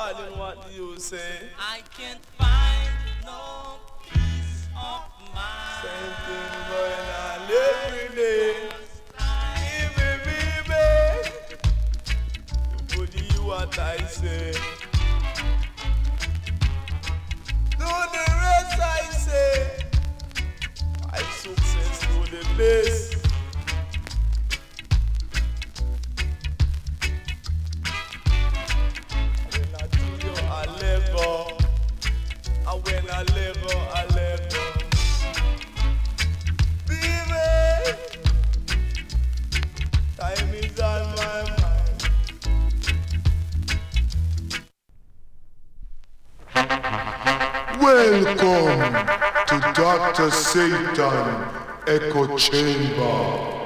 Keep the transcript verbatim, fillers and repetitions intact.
darling, what do you say? I can't find no peace of mind. Same thing going on every day. Baby, baby, you believe what I say? Do the rest I say. I success to the best. When I do you, I level. And when I level, I level. Baby, time is on my mind. Welcome to Doctor Satan Echo Chamber.